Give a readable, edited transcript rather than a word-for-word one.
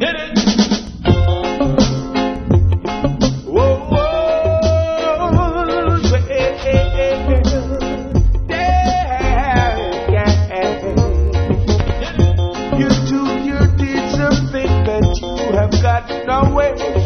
Whoa, whoa, yeah. You do your deeds of faith that you have got no way.